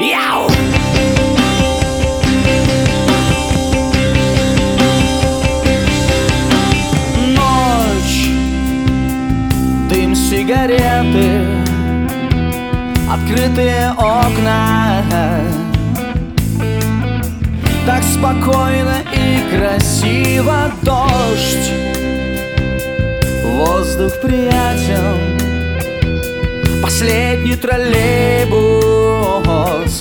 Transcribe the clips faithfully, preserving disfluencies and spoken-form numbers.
Яу! Ночь, дым сигареты, открытые окна. Так спокойно и красиво. Дождь, воздух приятен, последний троллейбус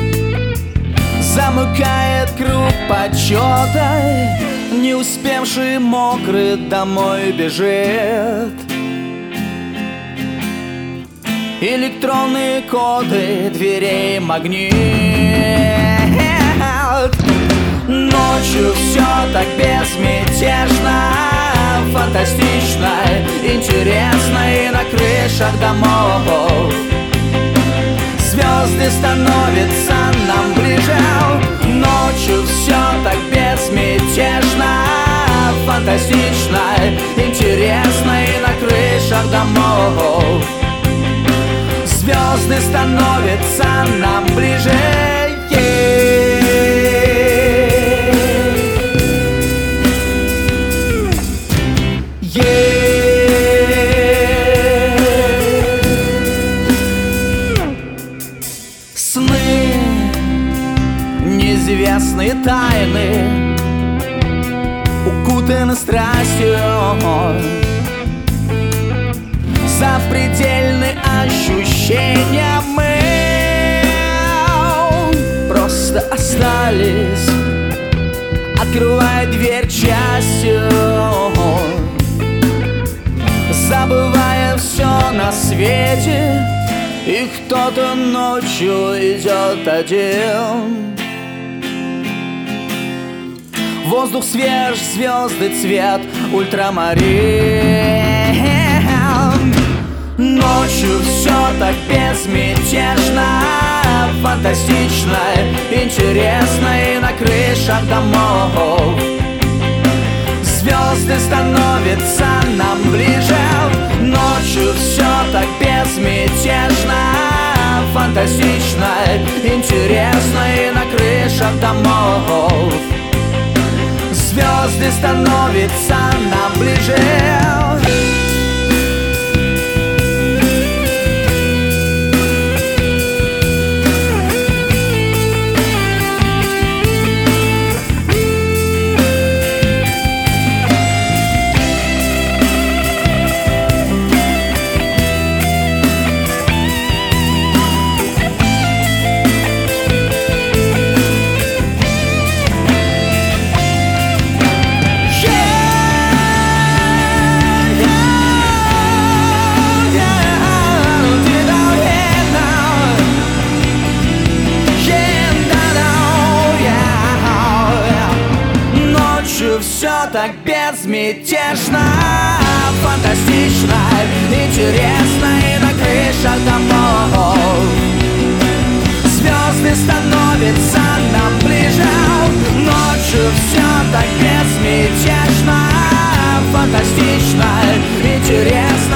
замыкает круг почета. Не успевший мокрый домой бежит. Электронные коды дверей магнит. Ночью все так безмятежно, фантастично, интересно. И на крышах домов звезды становятся нам ближе. Ночью все так безмятежно, фантастично, интересно. И на крышах домов звезды становятся нам ближе. Сны, неизвестные тайны, укутаны страстью, запредельные ощущения. Мы просто остались, открывая дверь частью, забывая все на свете. И кто-то ночью идет один. Воздух свеж, звезды цвет ультрамарин. Ночью все так безмятежно, фантастично, интересно. И на крышах домов звезды становятся нам ближе. Ночью все так безмятежно, фантастично, интересно. И на крышах домов звезды становятся нам ближе. Все так безмятежно, фантастично, интересно. И на крышах домов звезды становятся нам ближе. Ночью все так безмятежно, фантастично, интересно.